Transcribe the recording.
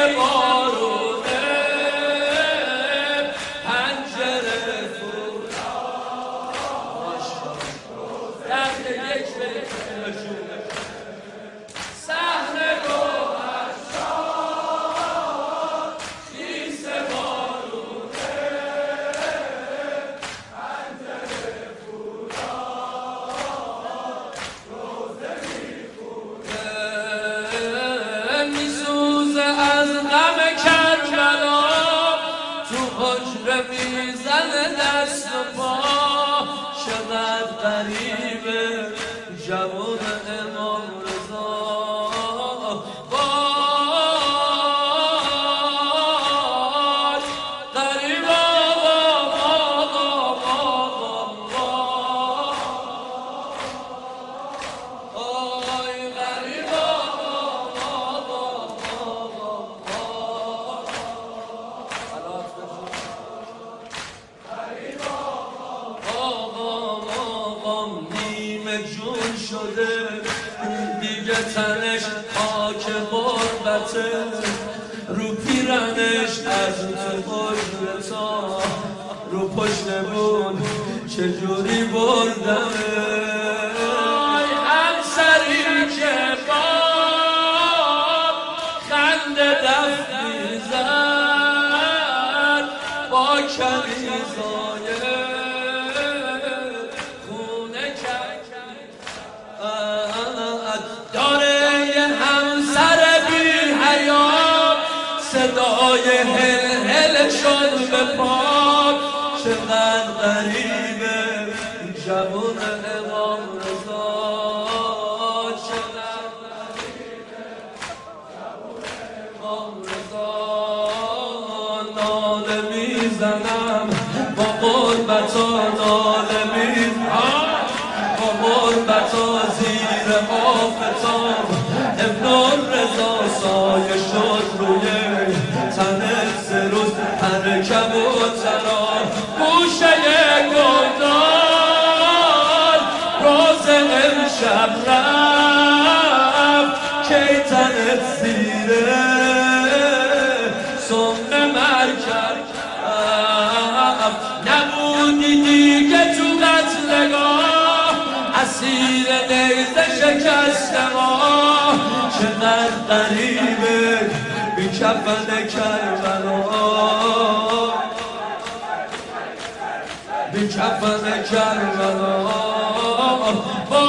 بارونه پنجره فروش درد یک بیت صحن گوهر شاد خیس بارونه پنجره فروش روزه میسوزه از غم کربلا تو حجره میزنه دست و پا چقدر غریبه جوون امام رضا وای غریبا وای غریبا نیمه جون شده دیگه تنش خاک غربته رو پیرنش از تو حجرتا رو پشت بون چجوری بردمه همسری که باب خنده دف میزد با کنیزای داره یه همسر بی حیا صدای هل هل شد به پاک چقدر غریبه جوون امام رضا چقدر غریبه جوون امام رضا ناله میزنم با قربتا ناله میزنم با قربتا زیر آفتاب ابن رضا سایه شد روی تنه سه روز پرکب و تراب گوشه گلدان روز امشب رفت کی تنت زیره سم مرکب نبودی دیگه تو قتلگاه اسیر نیزه شکست ما چقدر غریبه بی کفن کربلا بی کفن کربلا